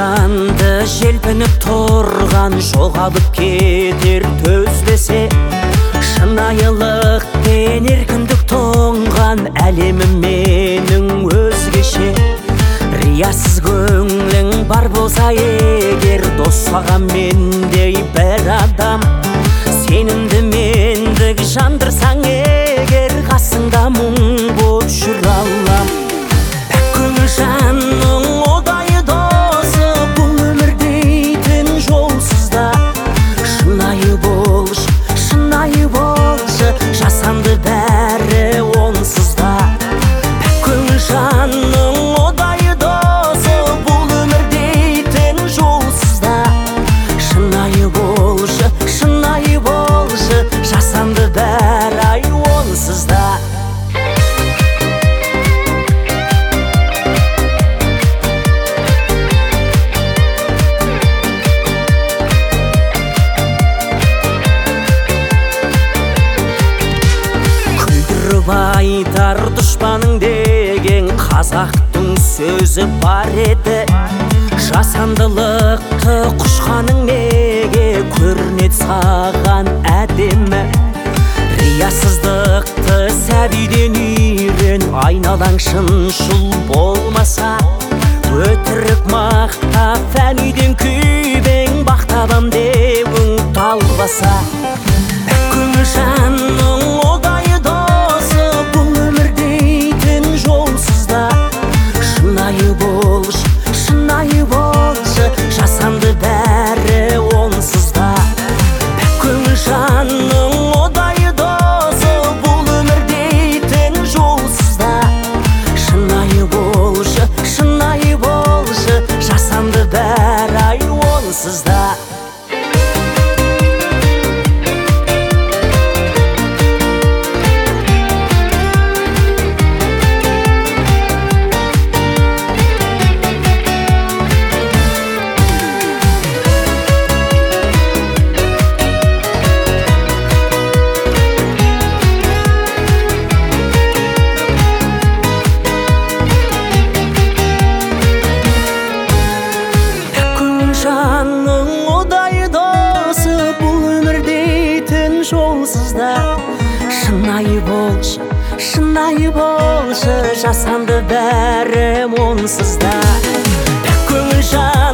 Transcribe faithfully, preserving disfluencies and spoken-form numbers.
жанды желпініп тұрған жоғалып кетер төзбесе, шынайылық пен еркіндік тоңған әлемім менің өзгеше. Риясыз көңлің бар болса егер, дос саған мендей бір адам. Сенімді мендік жандырсаң егер, қасыңда мұң боп жүр алам. Пәк көңіл жанның ұдайы досы, бұл өмір дейтін жолсызда. Шынайы болшы, шынайы болшы, жасанды бәрі онсызда. Пәк көңіл жанның ұдайы досы, бұл өмір дейтін жолсызда. Шынайы болшы, шынайы болшы, жасанды бәрі ай онсызда. Айтар дұшпаның деген қазақтың сөзі бар еді. Жасандылықты құшқаның неге көрінеді саған әдемі? Риясыздықты сәбиден үйрен, айналаң шыншыл болмаса. Өтірік мақта фәниден күйбең, бақтабам деуің талбаса. Пәк көңіл жанның ұдайы досы, бұл өмір дейтін жолсызда. Шынайы болшы, шынайы болшы, жасанды бәрі онсызда. Пәк көңіл жанның ұдайы досы, бұл өмір дейтін жолсызда. Шынайы болшы, шынайы болшы, жасанды бәрі ай онсызда. Жанның ұдайы досы, бұл өмір дейтін жолсызда. Шынайы болшы, шынайы болшы, жасанды бәрі онсызда. Пәк көңіл жанның